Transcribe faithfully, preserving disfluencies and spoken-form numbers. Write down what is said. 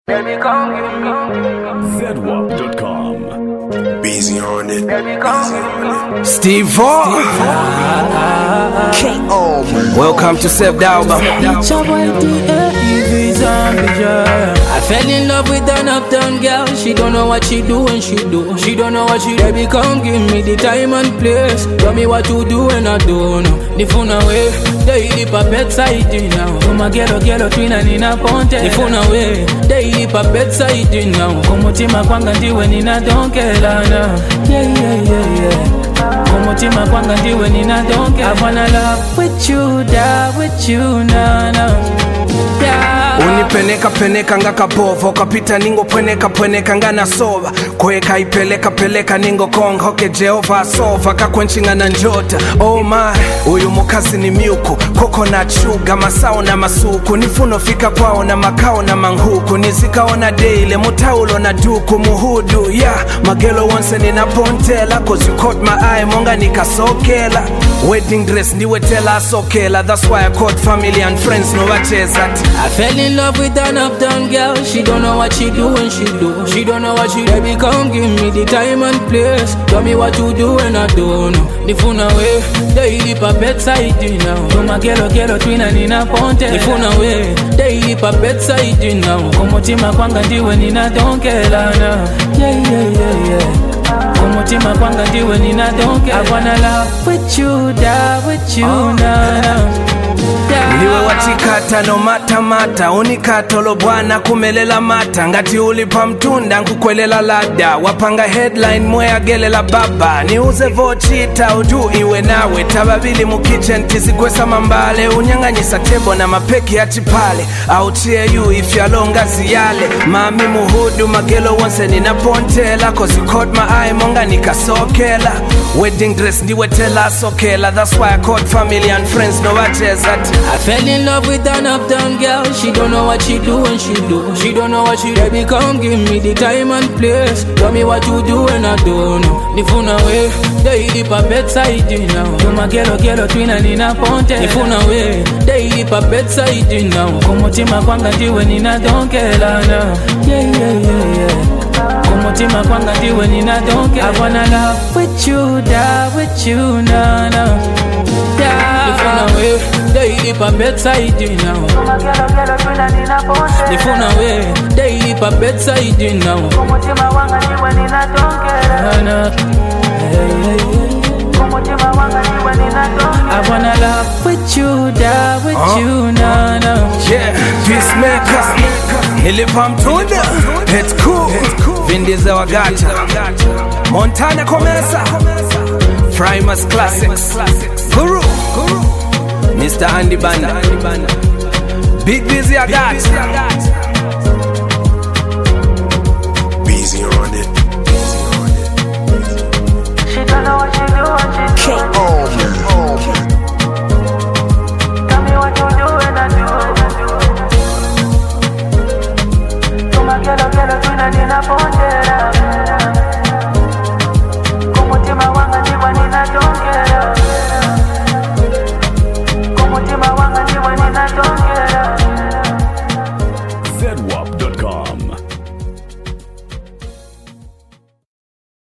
Baby, come give me Z W A P dot com. Busy on it. Baby, come give me Steve Vaugh. Welcome to Seb Dauba. I fell in love with an uptown girl. She don't know what she do and she do. She don't know what she do. Baby, come give me the time and place. Tell me what to do and I don't know. The phone away, they hit a bedside now. Come a ghetto, ghetto, twin and in a ponte. The phone away, they hit a bedside now. Come tima kwanga ndiwe nina donkela na. Yeah, yeah, yeah, yeah. Come tima kwanga ndiwe nina donkela. I wanna love with you, die with you, na na. Yeah. Unipeneka peneka nga kapovo kapita ningo pweneka pweneka nga nasova kweka ipeleka peleka ningo kong hoke Jehova sova kakwenchinga na njota. Oh my, uyu mukazi ni miuku coconut sugar masao na masuku nifuno fika kwao na makao na manhuku nizikaona daily mutaulo na duku muhudu yeah magelo once nina pontela cause you caught my eye monga nikasokela wedding dress niwe tela sokela that's why I caught family and friends no wacheza. I fell in love with an uptown girl. She don't know what she do and she do. She don't know what she do. Baby, come give me the time and place. Tell me what to do and I don't know. The phone away, they hit a bedside now. Come a ghetto, ghetto, twin and in a ponte. The phone away, they hit a bedside now. Come tima kwanga ndiwe nina donkela na. Yeah, yeah, yeah, yeah. Come tima kwanga ndiwe nina donkela. I wanna love with you, die with you, oh, na na. Niwe watikata no mata mata unikatolo bwana kumelela mata ngati ulipa mtunda nkukwelela lada wapanga headline mwea gelela baba niuze vochita udu iwe nawe tababili mu kitchen tizikwesa mambale unyanganyisa tebo na mapeki achipale autie you if you alonga ziyale mami muhudu magelo once nina pontela cause you caught my eye monga nikasokela wedding dress ndiwe tela sokela that's why I caught family and friends no wacheza. I fell in love with an uptown girl. She don't know what she do and she do. She don't know what she do. Baby, come give me the time and place. Tell me what to do and I don't know. The phone away, they hit a bedside now. Come a ghetto, ghetto, twin and in a ponte. The phone away, they hit a bedside now. Come tima kwanga ndiwe nina donkela na. Yeah, yeah, yeah, yeah. Come tima kwanga ndiwe nina donkela. I wanna love with you, die with you, na na. Yeah. The phone away, they hit a bedside now. The phone away, they hit a bedside now. I wanna love with you, die with uh, you, na na. Yeah, peacemaker. Nilipa mtunda, it's cool. Vindiza wagata. Montana Komesa. Primus Classics. Guru. Mister Andy Banda. Big Busy I got.